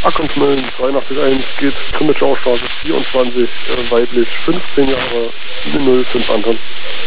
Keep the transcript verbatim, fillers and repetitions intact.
Ackenschmillen zweiundachtzig eins geht Krimitschaustraße vierundzwanzig, äh, weiblich fünfzehn Jahre, null fünf Anton.